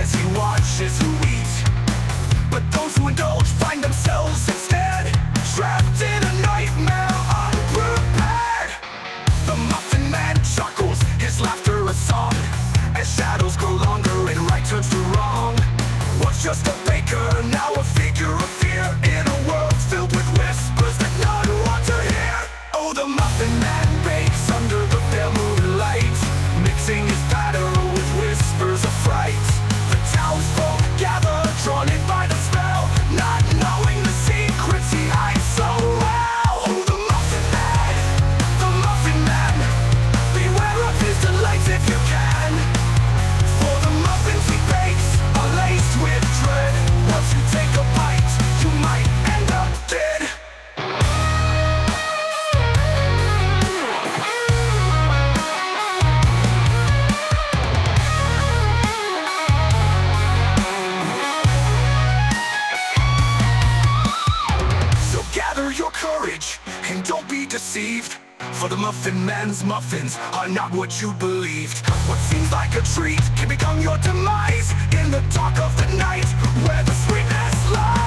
as he watches who eat. But those who indulge find themselves instead trapped in a nightmare, unprepared. The Muffin Man chuckles, his laughter a song, as shadows grow longer and right turns to wrong. Was just a baker, now a figure of fear, in a world filled with whispers that none want to hear. Oh, the Muffin Man bakes under the pale moonlight, mixing his batter with whispers of fright. The townsfolk gather, drawn in by the spell, not knowing the secrets he hides so well. Oh, the Muffin Man, the Muffin Man, beware of his delights if you can. For the muffins he bakes are laced with dread. Once you take a bite, you might end up dead. So gather your courage and don't be deceived, for the Muffin Man's muffins are not what you believed. What seems like a treat can become your demise in the dark of the night, where the sweetness lies.